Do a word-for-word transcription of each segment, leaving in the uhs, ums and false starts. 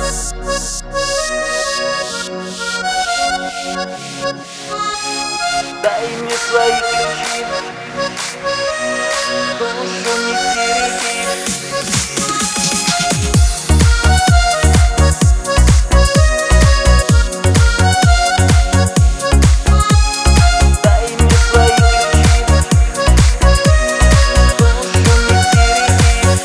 Дай мне свои ключи, душу не тереби. Дай мне свои ключи, душу не тереби.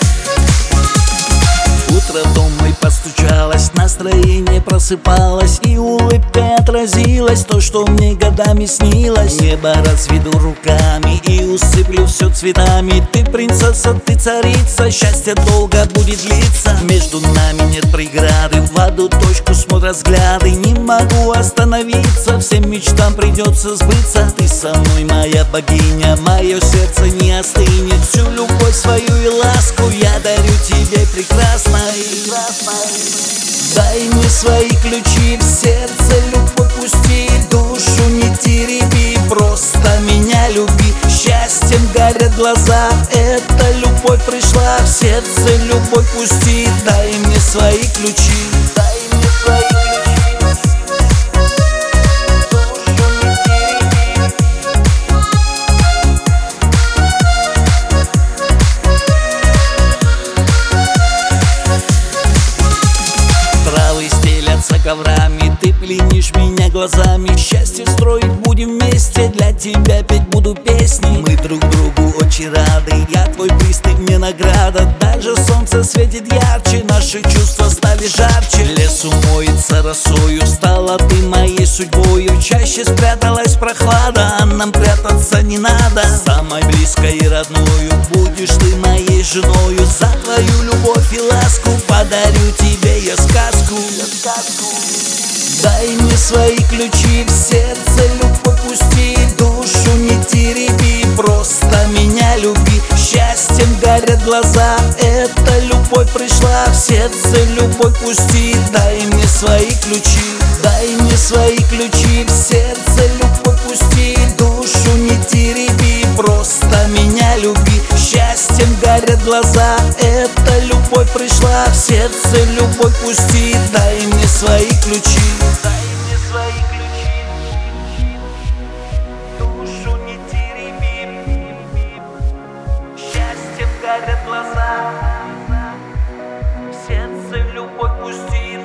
Утро в дом мой постучалось, настроение просыпалось, и улыбкой отразилось то, что мне годами снилось. Небо разведу руками и усыплю все цветами. Ты принцесса, ты царица, счастье долго будет длиться. Между нами нет преграды, в одну точку смотрят взгляды. Не могу остановиться, всем мечтам придется сбыться. Ты со мной, моя богиня, мое сердце не остынет. Всю любовь свою и ласку я дарю тебе, прекрасной. Дай мне свои ключи, в сердце любовь пусти, душу не тереби, просто меня люби. Счастьем горят глаза, эта любовь пришла, в сердце любовь пусти. Дай мне свои ключи, дай мне свои ключи, душу не тереби. Травы стелятся коврами, ты пленишь меня глазами. Счастье строить будем вместе, для тебя петь буду песни. Мы друг другу очень рады, я твой приз, ты мне награда. Даже солнце светит ярче, наши чувства стали жарче. Лес умоется росою, стала ты моей судьбою. Чаще спряталась прохлада, а нам прятаться не надо. Самой близкой и родною будешь ты моей женою. За твою любовь и ласку подарю тебе я сказку. Дай мне свои ключи, в сердце любовь пусти, душу не тереби, просто меня люби. Счастьем горят глаза, эта любовь пришла, в сердце любовь пусти. Дай мне свои ключи, дай мне свои ключи, в сердце любовь пусти, душу не тереби, просто меня люби. Счастьем горят глаза, эта любовь пришла, в сердце любовь пусти. Дай мне свои ключи, дай мне свои ключи, душу не тереби. Счастьем горят глаза, в сердце любовь пусти.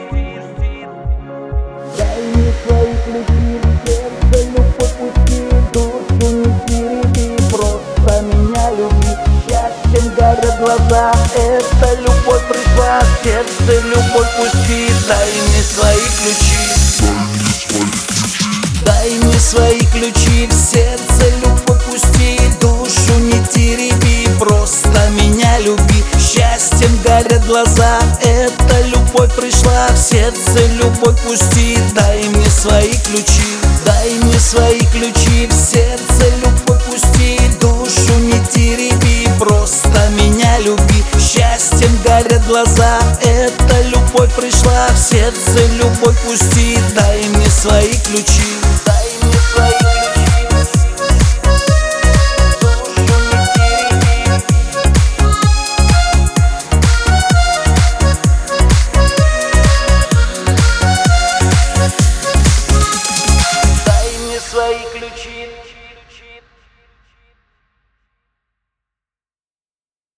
Дай мне свои ключи, в сердце любовь пусти, душу не тереби, просто меня люби. Счастьем горят глаза, эта любовь пришла, в сердце любовь пусти. Дай мне свои ключи, дай мне свои ключи, в сердце любовь пусти, душу не тереби, просто меня люби. Счастьем горят глаза, эта любовь пришла, в сердце любовь пусти. Дай мне свои ключи, дай мне свои ключи, в сердце любовь пусти, душу не тереби, просто меня люби. Счастьем горят глаза, эта любовь пришла, в сердце любовь пусти. Дай мне свои ключи, дай мне свои